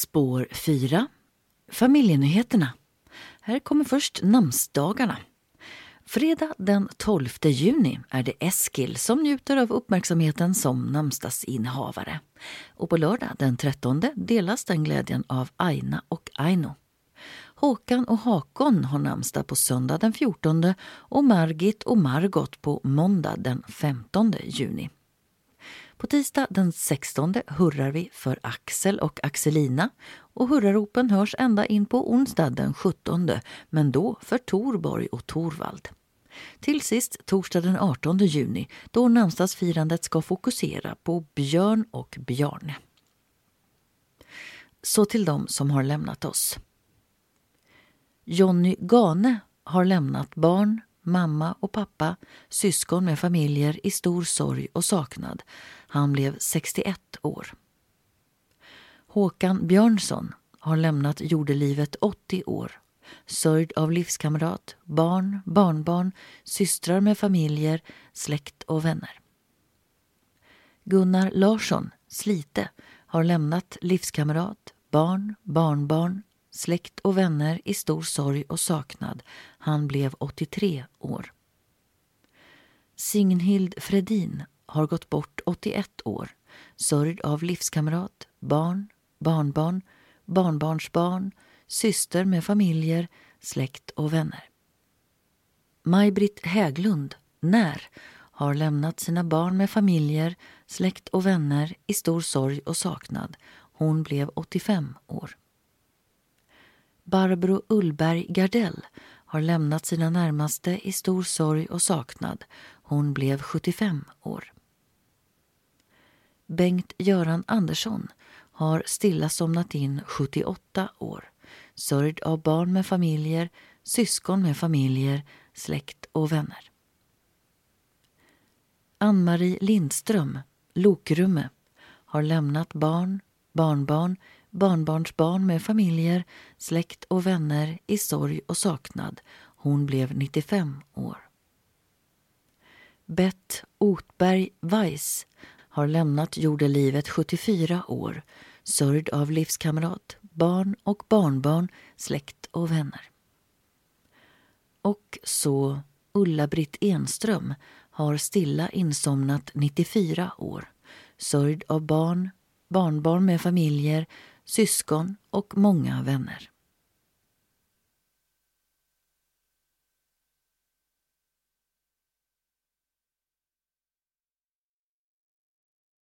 Spår 4. Familjenyheterna. Här kommer först namnsdagarna. Fredag den 12 juni är det Eskil som njuter av uppmärksamheten som namnsdagsinnehavare. Och på lördag den 13 delas den glädjen av Aina och Aino. Håkan och Hakon har namnsdag på söndag den 14 och Margit och Margot på måndag den 15 juni. På tisdag den 16 hurrar vi för Axel och Axelina och hurraropen hörs ända in på onsdag den 17, men då för Torborg och Torvald. Till sist torsdag den 18 juni då namnsdagsfirandet ska fokusera på Björn och Bjarne. Så till dem som har lämnat oss. Jonny Gane har lämnat barn, mamma och pappa, syskon med familjer i stor sorg och saknad. Han blev 61 år. Håkan Björnsson har lämnat jordelivet 80 år. Sörjd av livskamrat, barn, barnbarn, systrar med familjer, släkt och vänner. Gunnar Larsson, Slite, har lämnat livskamrat, barn, barnbarn, släkt och vänner i stor sorg och saknad. Han blev 83 år. Signhild Fredin har gått bort 81 år. Sörjd av livskamrat, barn, barnbarn, barnbarnsbarn, syster med familjer, släkt och vänner. Maj-Britt Häglund, När, har lämnat sina barn med familjer, släkt och vänner i stor sorg och saknad. Hon blev 85 år. Barbro Ullberg Gardell har lämnat sina närmaste i stor sorg och saknad. Hon blev 75 år. Bengt-Göran Andersson har stilla somnat in 78 år. Sörjd av barn med familjer, syskon med familjer, släkt och vänner. Ann-Marie Lindström, Lokrumme, har lämnat barn, barnbarn, barnbarnsbarn med familjer, släkt och vänner i sorg och saknad. Hon blev 95 år. Bett Otberg Weiss har lämnat jordelivet 74 år. Sörjd av livskamrat, barn och barnbarn, släkt och vänner. Och så Ulla-Britt Enström har stilla insomnat 94 år. Sörjd av barn, barnbarn med familjer, syskon och många vänner.